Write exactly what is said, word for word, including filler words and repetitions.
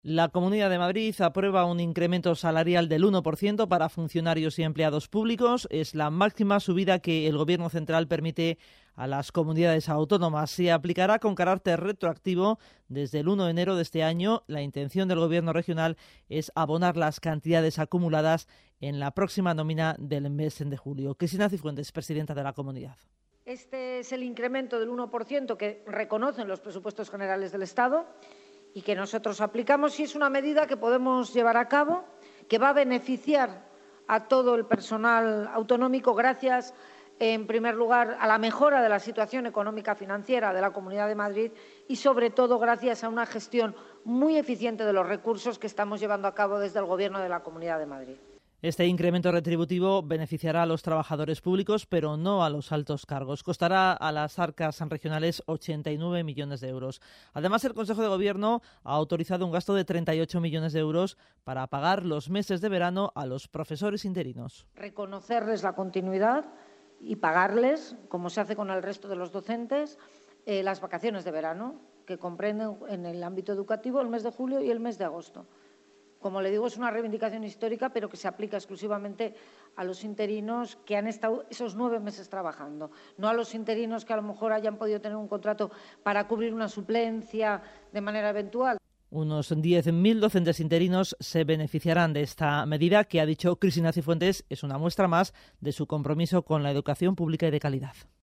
La Comunidad de Madrid aprueba un incremento salarial del uno por ciento para funcionarios y empleados públicos. Es la máxima subida que el Gobierno central permite a las comunidades autónomas. Se aplicará con carácter retroactivo desde el uno de enero de este año. La intención del Gobierno regional es abonar las cantidades acumuladas en la próxima nómina del mes de julio. Cristina Cifuentes, presidenta de la comunidad. Este es el incremento del uno por ciento que reconocen los presupuestos generales del Estado y que nosotros aplicamos, y es una medida que podemos llevar a cabo, que va a beneficiar a todo el personal autonómico gracias, en primer lugar, a la mejora de la situación económica financiera de la Comunidad de Madrid y, sobre todo, gracias a una gestión muy eficiente de los recursos que estamos llevando a cabo desde el Gobierno de la Comunidad de Madrid. Este incremento retributivo beneficiará a los trabajadores públicos, pero no a los altos cargos. Costará a las arcas regionales ochenta y nueve millones de euros. Además, el Consejo de Gobierno ha autorizado un gasto de treinta y ocho millones de euros para pagar los meses de verano a los profesores interinos. Reconocerles la continuidad y pagarles, como se hace con el resto de los docentes, eh, las vacaciones de verano, que comprenden en el ámbito educativo el mes de julio y el mes de agosto. Como le digo, es una reivindicación histórica, pero que se aplica exclusivamente a los interinos que han estado esos nueve meses trabajando, no a los interinos que a lo mejor hayan podido tener un contrato para cubrir una suplencia de manera eventual. Unos diez mil docentes interinos se beneficiarán de esta medida que, ha dicho Cristina Cifuentes, es una muestra más de su compromiso con la educación pública y de calidad.